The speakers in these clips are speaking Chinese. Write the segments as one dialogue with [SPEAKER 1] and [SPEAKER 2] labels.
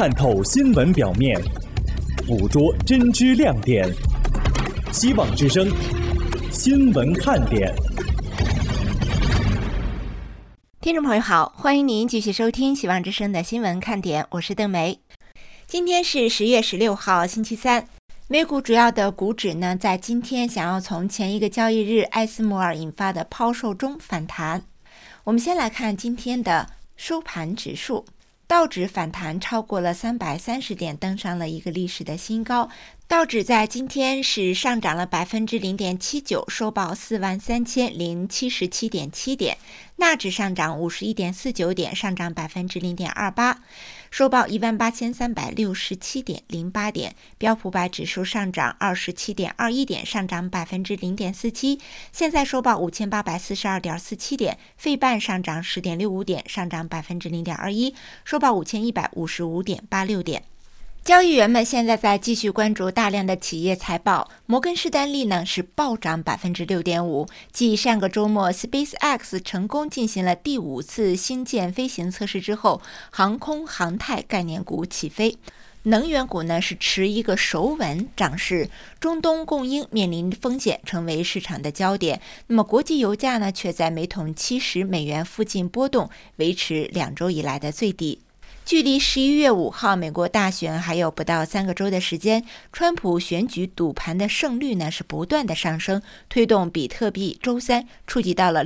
[SPEAKER 1] 探透新闻表面，捕捉真知亮点。希望之声，新闻看点。
[SPEAKER 2] 听众朋友好，欢迎您继续收听希望之声的新闻看点，我是邓梅。今天是10月16号，星期三。美股主要的股指呢，在今天想要从前一个交易日艾斯摩尔引发的抛售中反弹。我们先来看今天的收盘指数，道指反弹超过了330点，登上了一个历史的新高。道指在今天是上涨了 0.79%， 收报43077.7点。纳指上涨 51.49 点，上涨 0.28%， 收报18367.08 点。标普500指数上涨 27.21 点，上涨 0.47%， 现在收报 5842.47 点。费半上涨 10.65 点，上涨 0.21%， 收报 5155.86 点。交易员们现在在继续关注大量的企业财报。摩根士丹利呢是暴涨 6.5%， 继上个周末 SpaceX 成功进行了第5次星舰飞行测试之后，航空航太概念股起飞。能源股呢是持一个守稳涨势，中东供应面临风险，成为市场的焦点。那么国际油价呢却在每桶70美元附近波动，维持2周以来的最低。距离11月5号美国大选还有不到3个周的时间，川普选举赌盘的胜率呢是不断的上升，推动比特币周三触及到了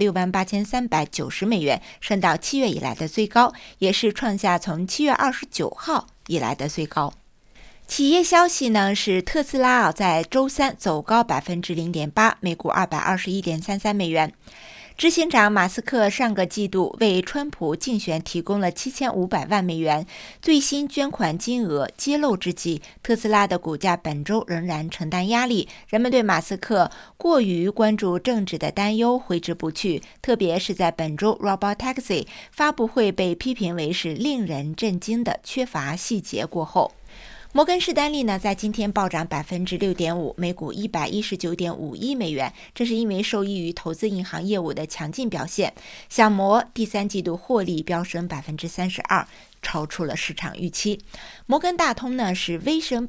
[SPEAKER 2] 68390美元，升到7月以来的最高，也是创下从7月29号以来的最高。企业消息呢是特斯拉在周三走高 0.8%， 每股221.33美元。执行长马斯克上个季度为川普竞选提供了7500万美元，最新捐款金额揭露之际，特斯拉的股价本周仍然承担压力，人们对马斯克过于关注政治的担忧挥之不去，特别是在本周 Robotaxi 发布会被批评为是令人震惊的缺乏细节过后。摩根士丹利呢，在今天暴涨 6.5%， 每股119.51美元，这是因为受益于投资银行业务的强劲表现。小摩第3季度获利飙升 32%， 超出了市场预期。摩根大通呢是微升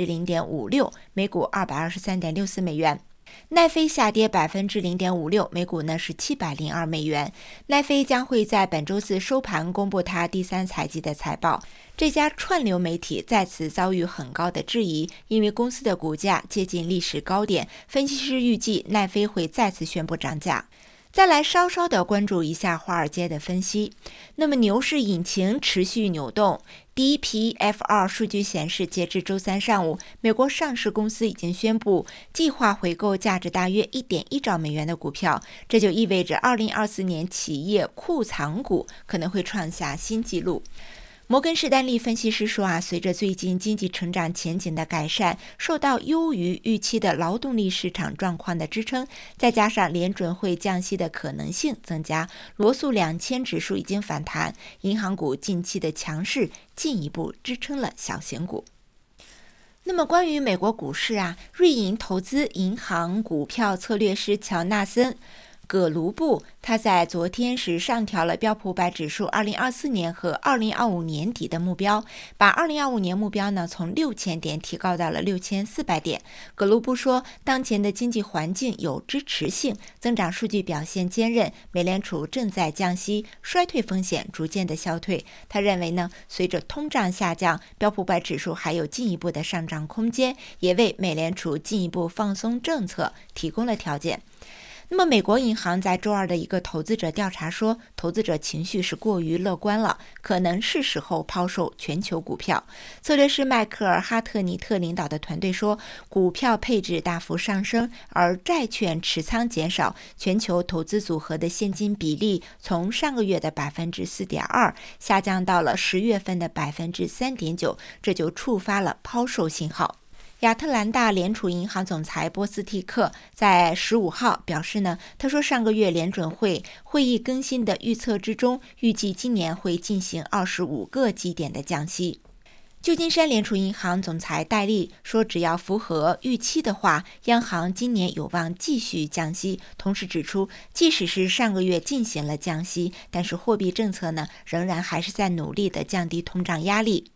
[SPEAKER 2] 0.56%， 每股223.64美元。奈飞下跌 0.56%， 每股呢是702美元。奈飞将会在本周四收盘公布它第3财季的财报。这家串流媒体再次遭遇很高的质疑，因为公司的股价接近历史高点，分析师预计奈飞会再次宣布涨价。再来稍稍的关注一下华尔街的分析。那么牛市引擎持续扭动，第一批 F2 数据显示，截至周三上午，美国上市公司已经宣布计划回购价值大约 1.1 兆美元的股票，这就意味着2024年企业库藏股可能会创下新纪录。摩根士丹利分析师说随着最近经济成长前景的改善，受到优于预期的劳动力市场状况的支撑，再加上联准会降息的可能性增加，罗素2000指数已经反弹，银行股近期的强势进一步支撑了小型股。那么关于美国股市瑞银投资银行股票策略师乔纳森葛卢布，他在昨天是上调了标普500指数2024年和2025年底的目标，把2025年目标呢从6000点提高到了6400点。葛卢布说，当前的经济环境有支持性，增长数据表现坚韧，美联储正在降息，衰退风险逐渐的消退。他认为呢，随着通胀下降，标普500指数还有进一步的上涨空间，也为美联储进一步放松政策提供了条件。那么美国银行在周二的一个投资者调查说，投资者情绪是过于乐观了，可能是时候抛售全球股票。策略师迈克尔·哈特尼特领导的团队说，股票配置大幅上升，而债券持仓减少，全球投资组合的现金比例从上个月的 4.2% 下降到了10月份的 3.9%， 这就触发了抛售信号。亚特兰大联储银行总裁波斯蒂克在15号表示呢，他说上个月联准会会议更新的预测之中，预计今年会进行25个基点的降息。旧金山联储银行总裁戴利说，只要符合预期的话，央行今年有望继续降息，同时指出，即使是上个月进行了降息，但是货币政策呢，仍然还是在努力的降低通胀压力。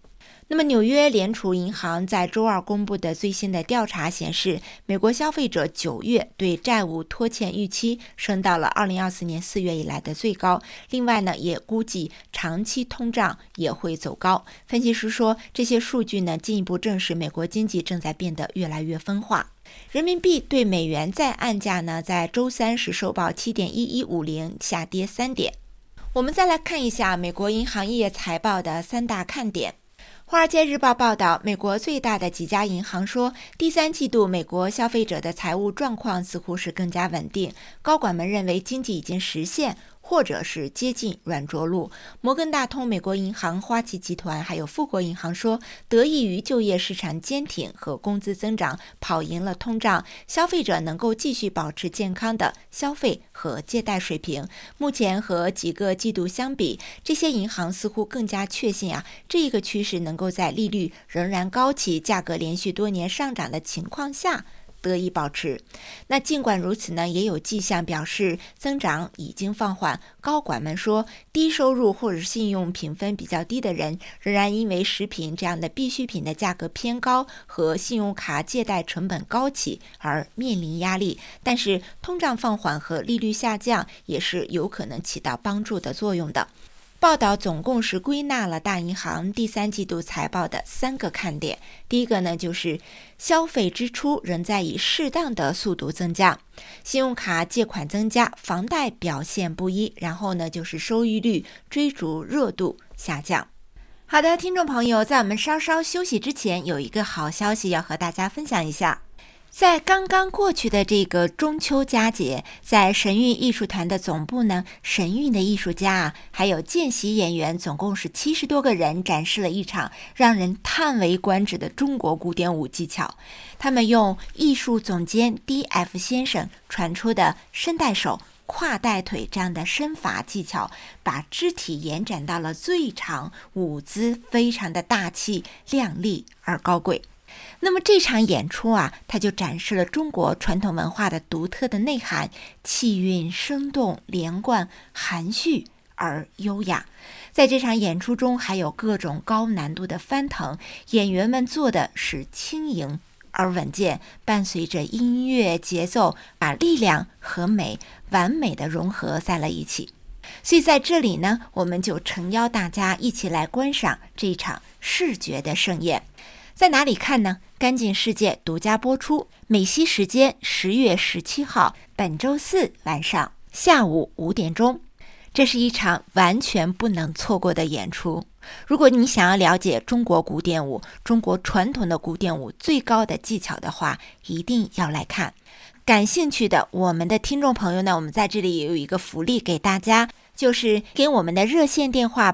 [SPEAKER 2] 那么纽约联储银行在周二公布的最新的调查显示，美国消费者9月对债务拖欠预期升到了2024年4月以来的最高。另外呢，也估计长期通胀也会走高。分析师说，这些数据呢进一步证实美国经济正在变得越来越分化。人民币对美元在岸价呢，在周三时收报 7.1150， 下跌3点。我们再来看一下美国银行业财报的3大看点。华尔街日报报道，美国最大的几家银行说，第3季度美国消费者的财务状况似乎是更加稳定。高管们认为经济已经实现或者是接近软着陆。摩根大通、美国银行、花旗集团还有富国银行说，得益于就业市场坚挺和工资增长跑赢了通胀，消费者能够继续保持健康的消费和借贷水平。目前和几个季度相比，这些银行似乎更加确信这一个趋势能够在利率仍然高企、价格连续多年上涨的情况下得以保持。那尽管如此呢，也有迹象表示增长已经放缓。高管们说，低收入或者信用评分比较低的人仍然因为食品这样的必需品的价格偏高和信用卡借贷成本高企而面临压力，但是通胀放缓和利率下降也是有可能起到帮助的作用的。报道总共是归纳了大银行第3季度财报的3个看点。第一个呢，就是消费支出仍在以适当的速度增加，信用卡借款增加，房贷表现不一，然后呢就是收益率追逐热度下降。好的，听众朋友，在我们稍稍休息之前，有一个好消息要和大家分享一下。在刚刚过去的这个中秋佳节，在神韵艺术团的总部呢，神韵的艺术家还有见习演员总共是70多个人，展示了一场让人叹为观止的中国古典舞技巧。他们用艺术总监 D.F 先生传出的伸带手、跨带腿这样的身法技巧，把肢体延展到了最长，舞姿非常的大气、亮丽而高贵。那么这场演出它就展示了中国传统文化的独特的内涵，气韵生动、连贯、含蓄而优雅。在这场演出中还有各种高难度的翻腾，演员们做的是轻盈而稳健，伴随着音乐节奏，把力量和美完美的融合在了一起。所以在这里呢，我们就诚邀大家一起来观赏这场视觉的盛宴。在哪里看呢？干净世界独家播出，美西时间10月17号，本周四晚上下午5点钟。这是一场完全不能错过的演出。如果你想要了解中国古典舞、中国传统的古典舞最高的技巧的话，一定要来看。感兴趣的我们的听众朋友呢，我们在这里也有一个福利给大家，就是给我们的热线电话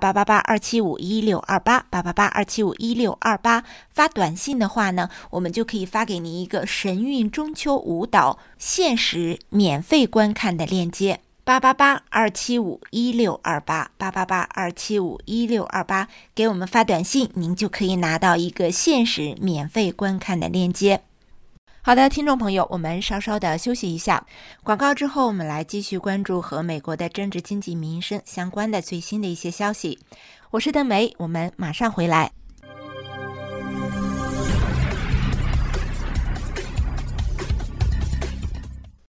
[SPEAKER 2] 888-275-1628，888-275-1628发短信的话呢，我们就可以发给您一个神韵中秋舞蹈限时免费观看的链接。888-275-1628，888-275-1628，给我们发短信，您就可以拿到一个限时免费观看的链接。好的，听众朋友，我们稍稍的休息一下，广告之后我们来继续关注和美国的政治、经济、民生相关的最新的一些消息。我是邓梅，我们马上回来。